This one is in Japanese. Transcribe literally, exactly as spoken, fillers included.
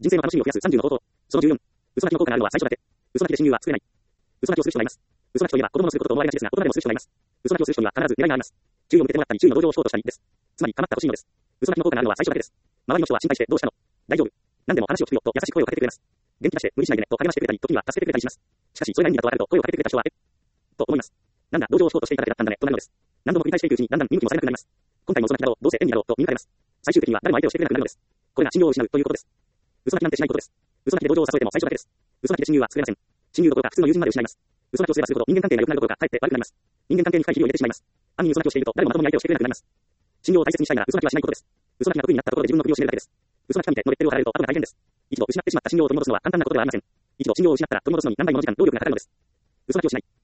人生の楽しみを増やすさんじゅうの方法。そのじゅうよん。嘘泣きの効果があるのは最初だけ。嘘泣きで親友は作れない。嘘泣きをする人がいます。嘘泣きといえば子供のすることと思われがちですが、大人でもする人がいます。嘘泣きをする人には必ず狙いがあります。注意を向けてもらったり、注意の同情をしようとしたりです。つまり、構ってほしいのです。嘘泣きの効果があるのは最初だけです。周りの人は心配して、どうしたの？大丈夫？何でも話を聞くよと優しく声をかけてくれます。元気出して無理しないでねと励ましてくれたり、時には助けてくれたりします。しかし、それが意味だと分かると声をかけてくれた人は、えと思います。なんだ、同情をしようとしていただけだったんだね、となるのです。何度も繰り返していくうちに、だんだん見向きもされなくなります。今回も嘘泣きだろう、どうせ縁にやろうと見抜かれます。最終的には誰も相手をしてくれなくなるのです。これが信用を失うということです。嘘泣きなんてしないことです。嘘泣きで同情を誘えても最初だけです。嘘泣きで親友は作れません。親友どころか普通の友人まで失います。嘘泣きをすればするほど人間関係が良くなるどころかかえって悪くなります。人間関係に深いひびを入れてしまいます。暗に嘘泣きをしていると誰もまともに相手をしてくれなくなります。信用を大切にしたいなら嘘泣きはしないことです。嘘泣きが得意になったところで自分の首を絞めるだけです。嘘泣きが見てのレッテルを貼られると後が大変です。一度失ってしまった信用を取り戻すのは簡単なことではありません。一度信用を失ったら取り戻すのに何倍もの時間、労力がかかるのです。嘘泣きをしない。